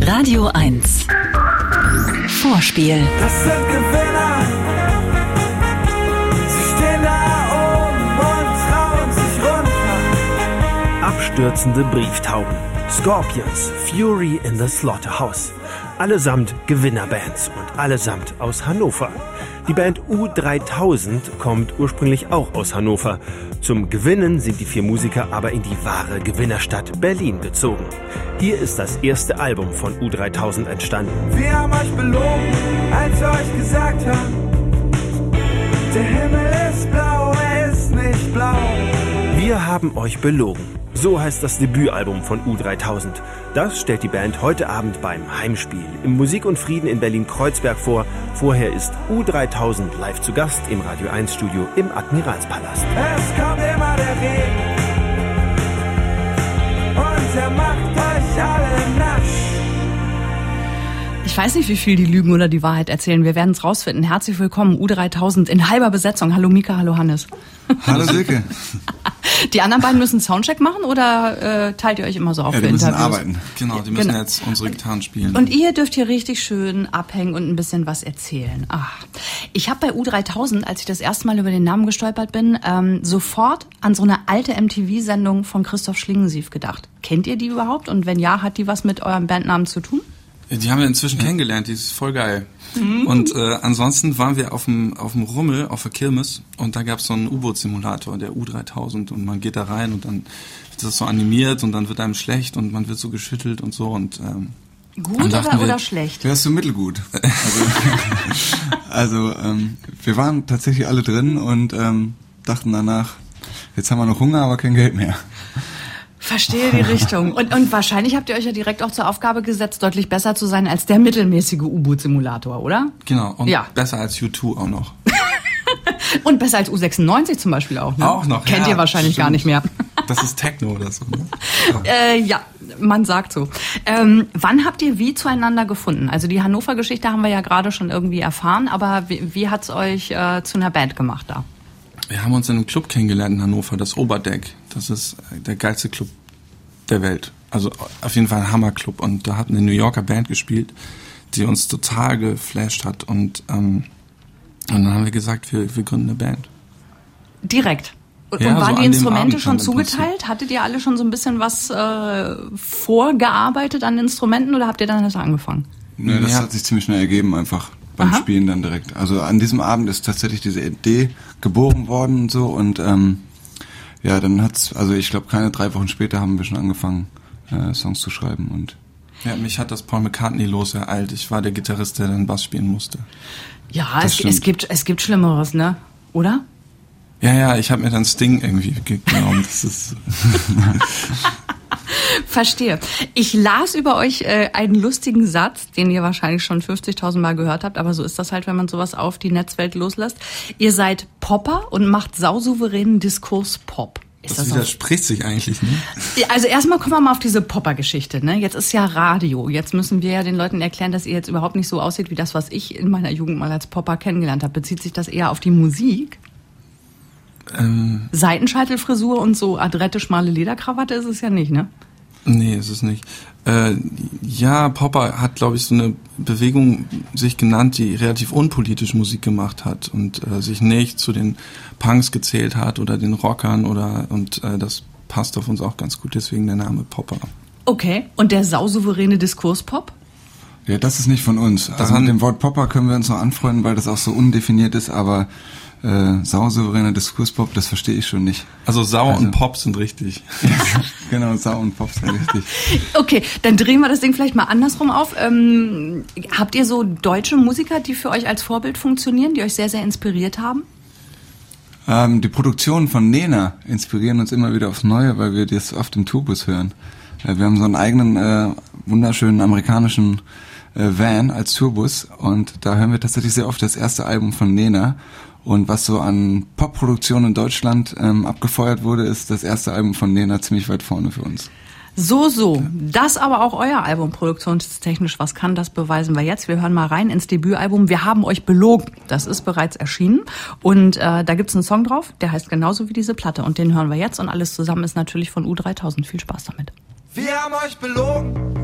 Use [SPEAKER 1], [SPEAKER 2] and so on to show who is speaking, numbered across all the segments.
[SPEAKER 1] Radio 1 Vorspiel.
[SPEAKER 2] Das sind Gewinner. Sie stehen da oben und trauen sich runter.
[SPEAKER 3] Abstürzende Brieftauben. Scorpions, Fury in the Slaughterhouse. Allesamt Gewinnerbands und allesamt aus Hannover. Die Band U3000 kommt ursprünglich auch aus Hannover. Zum Gewinnen sind die 4 Musiker aber in die wahre Gewinnerstadt Berlin gezogen. Hier ist das erste Album von U3000 entstanden.
[SPEAKER 2] Wir haben euch belogen, als wir euch gesagt haben, der Himmel ist blau, er ist nicht blau.
[SPEAKER 3] Wir haben euch belogen. So heißt das Debütalbum von U3000. Das stellt die Band heute Abend beim Heimspiel im Musik und Frieden in Berlin-Kreuzberg vor. Vorher ist U3000 live zu Gast im Radio 1 Studio im Admiralspalast.
[SPEAKER 2] Es kommt immer der Regen und er macht euch alle nasch.
[SPEAKER 4] Ich weiß nicht, wie viel die lügen oder die Wahrheit erzählen. Wir werden es rausfinden. Herzlich willkommen, U3000 in halber Besetzung. Hallo Mika, hallo Hannes.
[SPEAKER 5] Hallo Silke.
[SPEAKER 4] Die anderen beiden müssen Soundcheck machen oder teilt ihr euch immer so auf für
[SPEAKER 5] die müssen
[SPEAKER 4] Interviews?
[SPEAKER 5] arbeiten. Genau, die müssen jetzt unsere Gitarren spielen.
[SPEAKER 4] Und ihr dürft hier richtig schön abhängen und ein bisschen was erzählen. Ich habe bei U3000, als ich das erste Mal über den Namen gestolpert bin, sofort an so eine alte MTV-Sendung von Christoph Schlingensief gedacht. Kennt ihr die überhaupt? Und wenn ja, hat die was mit eurem Bandnamen zu tun?
[SPEAKER 5] Die haben wir inzwischen kennengelernt, die ist voll geil. Und ansonsten waren wir auf dem Rummel, auf der Kirmes, und da gab es so einen U-Boot-Simulator, der U3000, und man geht da rein und dann wird das so animiert und dann wird einem schlecht und man wird so geschüttelt und so. Und
[SPEAKER 4] gut oder schlecht?
[SPEAKER 5] Ja, ist so mittelgut. Also wir waren tatsächlich alle drin und dachten danach, jetzt haben wir noch Hunger, aber kein Geld mehr.
[SPEAKER 4] Verstehe die Richtung. Und wahrscheinlich habt ihr euch ja direkt auch zur Aufgabe gesetzt, deutlich besser zu sein als der mittelmäßige U-Boot-Simulator, oder?
[SPEAKER 5] Genau, und besser als U2 auch noch.
[SPEAKER 4] Und besser als U96 zum Beispiel auch, ne?
[SPEAKER 5] Auch noch,
[SPEAKER 4] Kennt ihr wahrscheinlich
[SPEAKER 5] stimmt.
[SPEAKER 4] gar nicht mehr.
[SPEAKER 5] Das ist Techno oder so, ne?
[SPEAKER 4] Ja, man sagt so. Wann habt ihr wie zueinander gefunden? Also die Hannover-Geschichte haben wir ja gerade schon irgendwie erfahren, aber wie hat's euch zu einer Band gemacht da?
[SPEAKER 5] Wir haben uns in einem Club kennengelernt in Hannover, das Oberdeck. Das ist der geilste Club der Welt. Also auf jeden Fall ein Hammerclub. Und da hat eine New Yorker Band gespielt, die uns total geflasht hat. Und dann haben wir gesagt, wir gründen eine Band.
[SPEAKER 4] Direkt? Und
[SPEAKER 5] Ja,
[SPEAKER 4] waren
[SPEAKER 5] so
[SPEAKER 4] die
[SPEAKER 5] an dem
[SPEAKER 4] Instrumente
[SPEAKER 5] Abend
[SPEAKER 4] schon
[SPEAKER 5] dann im
[SPEAKER 4] zugeteilt?
[SPEAKER 5] Prinzip.
[SPEAKER 4] Hattet ihr alle schon so ein bisschen was vorgearbeitet an Instrumenten oder habt ihr dann erst angefangen?
[SPEAKER 6] Nee, das hat sich ziemlich schnell ergeben, einfach beim Spielen dann direkt. Also an diesem Abend ist tatsächlich diese Idee geboren worden und so, und dann ich glaube keine 3 Wochen später haben wir schon angefangen, Songs zu schreiben. Und
[SPEAKER 5] Ja, mich hat das Paul McCartney-Los ereilt. Ich war der Gitarrist, der dann Bass spielen musste.
[SPEAKER 4] Ja, es gibt Schlimmeres, ne? Oder?
[SPEAKER 5] Ja, ich habe mir dann Sting irgendwie genommen. Das ist
[SPEAKER 4] Verstehe. Ich las über euch einen lustigen Satz, den ihr wahrscheinlich schon 50.000 Mal gehört habt, aber so ist das halt, wenn man sowas auf die Netzwelt loslässt. Ihr seid Popper und macht sausouveränen Diskurs-Pop.
[SPEAKER 5] Das widerspricht sich eigentlich, ne?
[SPEAKER 4] Also erstmal kommen wir mal auf diese Popper-Geschichte, ne? Jetzt ist ja Radio. Jetzt müssen wir ja den Leuten erklären, dass ihr jetzt überhaupt nicht so aussieht wie das, was ich in meiner Jugend mal als Popper kennengelernt habe. Bezieht sich das eher auf die Musik? Seitenscheitelfrisur und so adrette, schmale Lederkrawatte ist es ja nicht, ne?
[SPEAKER 5] Nee, ist es nicht. Popper hat, glaube ich, so eine Bewegung sich genannt, die relativ unpolitisch Musik gemacht hat und sich nicht zu den Punks gezählt hat oder den Rockern und das passt auf uns auch ganz gut, deswegen der Name Popper.
[SPEAKER 4] Okay, und der sausouveräne Diskurspop?
[SPEAKER 6] ja, das ist nicht von uns. Also mit dem Wort Popper können wir uns noch anfreunden, weil das auch so undefiniert ist, aber sausouveräner Diskurspop, das verstehe ich schon nicht.
[SPEAKER 5] Also Sau und Pop sind richtig.
[SPEAKER 6] Genau, Sau und Pop sind richtig.
[SPEAKER 4] Okay, dann drehen wir das Ding vielleicht mal andersrum auf. Habt ihr so deutsche Musiker, die für euch als Vorbild funktionieren, die euch sehr, sehr inspiriert haben?
[SPEAKER 6] Die Produktionen von Nena inspirieren uns immer wieder aufs Neue, weil wir das oft im Tourbus hören. Wir haben so einen eigenen, wunderschönen amerikanischen Van als Tourbus, und da hören wir tatsächlich sehr oft das erste Album von Nena. Und was so an Popproduktion in Deutschland abgefeuert wurde, ist das erste Album von Nena ziemlich weit vorne für uns.
[SPEAKER 4] So. Das aber auch euer Album produktionstechnisch. Was kann das, beweisen wir jetzt? Wir hören mal rein ins Debütalbum. Wir haben euch belogen. Das ist bereits erschienen. Und da gibt's einen Song drauf, der heißt genauso wie diese Platte. Und den hören wir jetzt. Und alles zusammen ist natürlich von U3000. Viel Spaß damit.
[SPEAKER 2] Wir haben euch belogen,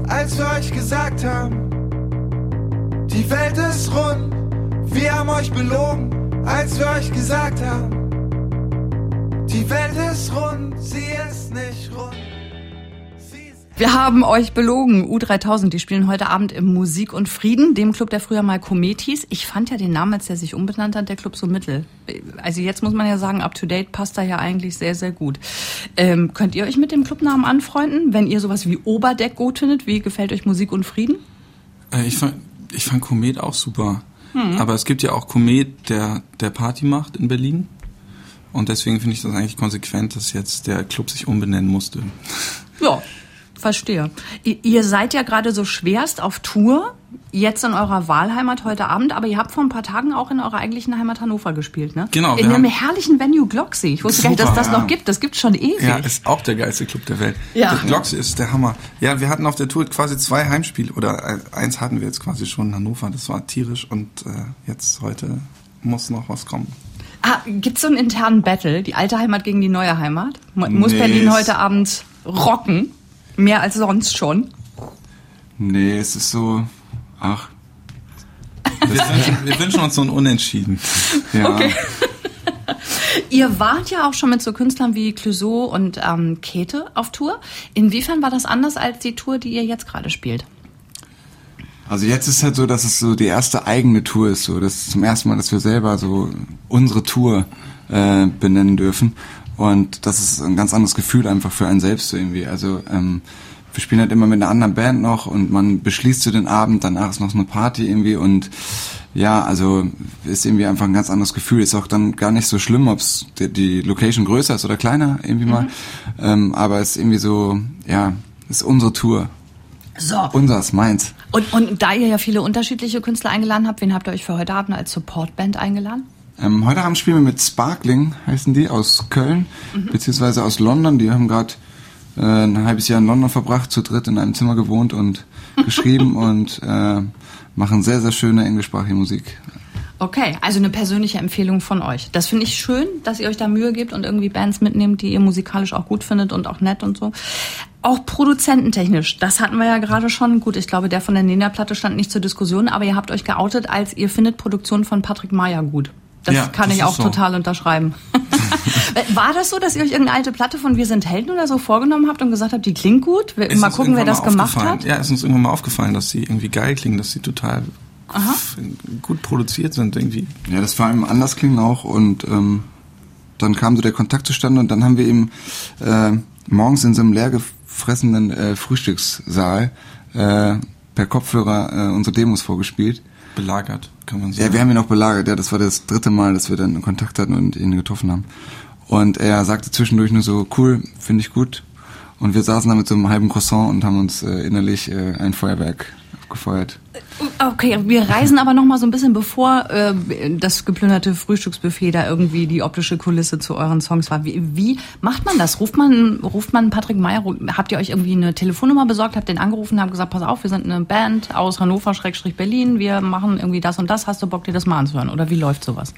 [SPEAKER 2] als wir euch gesagt haben, die Welt ist rund. Wir haben euch belogen, als wir euch gesagt haben, die Welt ist rund, sie ist nicht rund.
[SPEAKER 4] Wir haben euch belogen. U3000, die spielen heute Abend im Musik und Frieden, dem Club, der früher mal Komet hieß. Ich fand ja den Namen, als der sich umbenannt hat, der Club so mittel. Also jetzt muss man ja sagen, up to date passt da ja eigentlich sehr, sehr gut. Könnt ihr euch mit dem Clubnamen anfreunden, wenn ihr sowas wie Oberdeck gut findet? Wie gefällt euch Musik und Frieden?
[SPEAKER 5] Ich fand Komet auch super. Aber es gibt ja auch Komet, der Party macht in Berlin. Und deswegen finde ich das eigentlich konsequent, dass jetzt der Club sich umbenennen musste.
[SPEAKER 4] Ja. Verstehe. Ihr seid ja gerade so schwerst auf Tour, jetzt in eurer Wahlheimat heute Abend, aber ihr habt vor ein paar Tagen auch in eurer eigentlichen Heimat Hannover gespielt, ne?
[SPEAKER 5] Genau.
[SPEAKER 4] In einem herrlichen Venue Glocksee. Ich wusste gar nicht, dass das noch gibt. Das gibt's schon ewig.
[SPEAKER 5] Ja, ist auch der geilste Club der Welt. Ja. Der Glocksee ist der Hammer. Ja, wir hatten auf der Tour quasi 2 Heimspiele, oder eins hatten wir jetzt quasi schon in Hannover. Das war tierisch und jetzt heute muss noch was kommen.
[SPEAKER 4] Gibt's so einen internen Battle, die alte Heimat gegen die neue Heimat? Muss Berlin heute Abend rocken? Mehr als sonst schon?
[SPEAKER 6] Nee, es ist so,
[SPEAKER 5] Wir wünschen uns so ein Unentschieden.
[SPEAKER 6] Ja.
[SPEAKER 4] Okay. Ihr wart ja auch schon mit so Künstlern wie Clouseau und Käthe auf Tour. Inwiefern war das anders als die Tour, die ihr jetzt gerade spielt?
[SPEAKER 6] Also jetzt ist halt so, dass es so die erste eigene Tour ist. So, das ist zum ersten Mal, dass wir selber so unsere Tour benennen dürfen. Und das ist ein ganz anderes Gefühl einfach für einen selbst so irgendwie. Also wir spielen halt immer mit einer anderen Band noch und man beschließt so den Abend, danach ist noch so eine Party irgendwie und ja, also ist irgendwie einfach ein ganz anderes Gefühl. Ist auch dann gar nicht so schlimm, ob es die Location größer ist oder kleiner irgendwie mal. Aber es ist irgendwie so, ja, ist unsere Tour.
[SPEAKER 4] So.
[SPEAKER 6] Unsers, meins.
[SPEAKER 4] Und da ihr ja viele unterschiedliche Künstler eingeladen habt, wen habt ihr euch für heute Abend als Supportband eingeladen?
[SPEAKER 6] Heute Abend spielen wir mit Sparkling, heißen die, aus Köln, beziehungsweise aus London. Die haben gerade ein halbes Jahr in London verbracht, zu dritt in einem Zimmer gewohnt und geschrieben und machen sehr, sehr schöne englischsprachige Musik.
[SPEAKER 4] Okay, also eine persönliche Empfehlung von euch. Das finde ich schön, dass ihr euch da Mühe gebt und irgendwie Bands mitnehmt, die ihr musikalisch auch gut findet und auch nett und so. Auch produzententechnisch, das hatten wir ja gerade schon. Gut, ich glaube, der von der Nena-Platte stand nicht zur Diskussion, aber ihr habt euch geoutet, als ihr findet Produktion von Patrick Meyer gut. Das ja, kann das ich auch so total unterschreiben. War das so, dass ihr euch irgendeine alte Platte von Wir sind Helden oder so vorgenommen habt und gesagt habt, die klingt gut? Mal gucken, wer das gemacht hat?
[SPEAKER 5] Ja, es ist uns irgendwann mal aufgefallen, dass sie irgendwie geil klingen, dass sie total gut produziert sind irgendwie.
[SPEAKER 6] Ja, das vor allem anders klingen auch und dann kam so der Kontakt zustande und dann haben wir eben morgens in so einem leer gefressenen Frühstückssaal per Kopfhörer unsere Demos vorgespielt.
[SPEAKER 5] Belagert, kann man sagen.
[SPEAKER 6] Ja, wir haben ihn auch belagert. Ja, das war das 3. Mal, dass wir dann Kontakt hatten und ihn getroffen haben. Und er sagte zwischendurch nur so, cool, finde ich gut. Und wir saßen da mit so einem halben Croissant und haben uns innerlich ein Feuerwerk abgefeuert.
[SPEAKER 4] Okay, wir reisen aber noch mal so ein bisschen, bevor das geplünderte Frühstücksbuffet da irgendwie die optische Kulisse zu euren Songs war. Wie macht man das? Ruft man Patrick Meyer? Habt ihr euch irgendwie eine Telefonnummer besorgt? Habt den angerufen, habt gesagt, pass auf, wir sind eine Band aus Hannover/Berlin, wir machen irgendwie das und das. Hast du Bock, dir das mal anzuhören? Oder wie läuft sowas?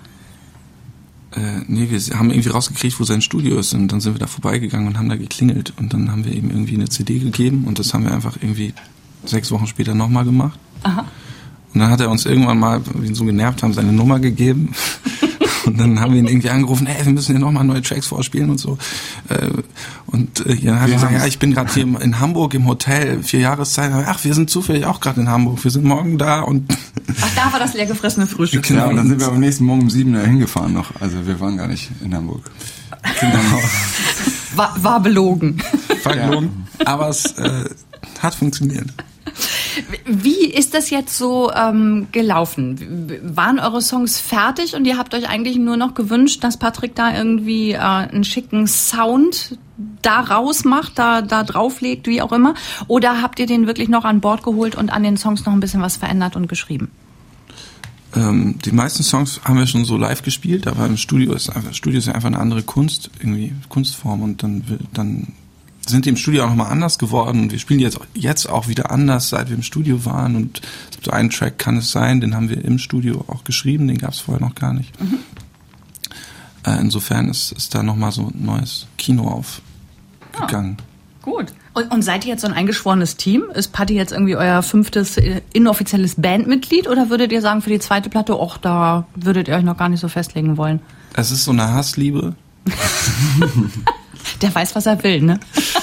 [SPEAKER 5] Nee, wir haben irgendwie rausgekriegt, wo sein Studio ist und dann sind wir da vorbeigegangen und haben da geklingelt und dann haben wir ihm irgendwie eine CD gegeben und das haben wir einfach irgendwie 6 Wochen später nochmal gemacht. Aha. Und dann hat er uns irgendwann mal, weil wir ihn so genervt haben, seine Nummer gegeben. Und dann haben wir ihn irgendwie angerufen, wir müssen hier nochmal neue Tracks vorspielen und so. Und dann hat er gesagt, ja, ich bin gerade hier in Hamburg im Hotel, 4 Jahreszeit. Ach, wir sind zufällig auch gerade in Hamburg, wir sind morgen da. Und
[SPEAKER 4] ach, da war das leer gefressene Frühstück.
[SPEAKER 6] Genau, und dann sind wir am nächsten Morgen um 7 Uhr hingefahren noch. Also wir waren gar nicht in Hamburg.
[SPEAKER 5] Genau.
[SPEAKER 4] War belogen.
[SPEAKER 5] War gelogen, aber es hat funktioniert.
[SPEAKER 4] Wie ist das jetzt so gelaufen? Waren eure Songs fertig und ihr habt euch eigentlich nur noch gewünscht, dass Patrick da irgendwie einen schicken Sound da rausmacht, da drauflegt, wie auch immer? Oder habt ihr den wirklich noch an Bord geholt und an den Songs noch ein bisschen was verändert und geschrieben?
[SPEAKER 5] Die meisten Songs haben wir schon so live gespielt, aber im Studio ist ja einfach eine andere Kunstform und dann sind die im Studio auch nochmal anders geworden und wir spielen die jetzt auch wieder anders, seit wir im Studio waren und es gibt so einen Track, Kann es sein, den haben wir im Studio auch geschrieben, den gab es vorher noch gar nicht. Insofern ist da nochmal so ein neues Kino aufgegangen.
[SPEAKER 4] Gut. Und seid ihr jetzt so ein eingeschworenes Team? Ist Patti jetzt irgendwie euer 5. inoffizielles Bandmitglied oder würdet ihr sagen, für die zweite Platte, da würdet ihr euch noch gar nicht so festlegen wollen?
[SPEAKER 5] Es ist so eine Hassliebe.
[SPEAKER 4] Der weiß, was er will, ne?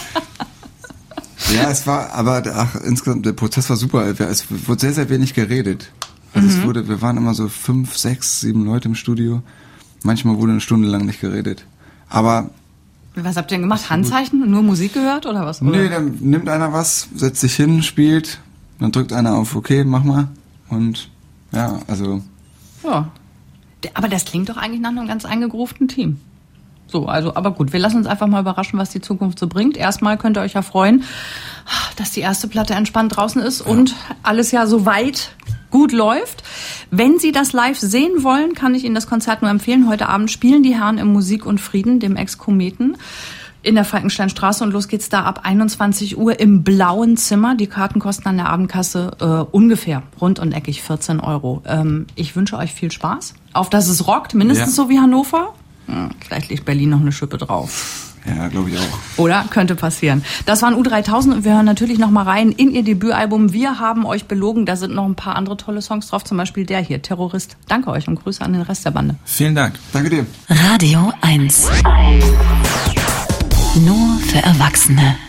[SPEAKER 6] Ja, es war, aber insgesamt, der Prozess war super. Es wurde sehr, sehr wenig geredet. Also wir waren immer so 5, 6, 7 Leute im Studio. Manchmal wurde eine Stunde lang nicht geredet. Aber...
[SPEAKER 4] Was habt ihr denn gemacht? Handzeichen und nur Musik gehört oder was? Oder?
[SPEAKER 6] Nee, dann nimmt einer was, setzt sich hin, spielt, dann drückt einer auf okay, mach mal. Und ja, also...
[SPEAKER 4] Ja. Aber das klingt doch eigentlich nach einem ganz eingegroovten Team. So, also, aber gut, wir lassen uns einfach mal überraschen, was die Zukunft so bringt. Erstmal könnt ihr euch ja freuen, dass die erste Platte entspannt draußen ist und alles ja soweit gut läuft. Wenn Sie das live sehen wollen, kann ich Ihnen das Konzert nur empfehlen. Heute Abend spielen die Herren im Musik und Frieden, dem Ex-Kometen, in der Falkensteinstraße und los geht's da ab 21 Uhr im Blauen Zimmer. Die Karten kosten an der Abendkasse ungefähr rund und eckig 14 €. Ich wünsche euch viel Spaß. Auf dass es rockt, mindestens so wie Hannover. Vielleicht legt Berlin noch eine Schippe drauf.
[SPEAKER 6] Ja, glaube ich auch.
[SPEAKER 4] Oder? Könnte passieren. Das waren U3000 und wir hören natürlich noch mal rein in ihr Debütalbum Wir haben euch belogen. Da sind noch ein paar andere tolle Songs drauf, zum Beispiel der hier, Terrorist. Danke euch und Grüße an den Rest der Bande.
[SPEAKER 5] Vielen Dank.
[SPEAKER 6] Danke dir.
[SPEAKER 1] Radio 1. Nur für Erwachsene.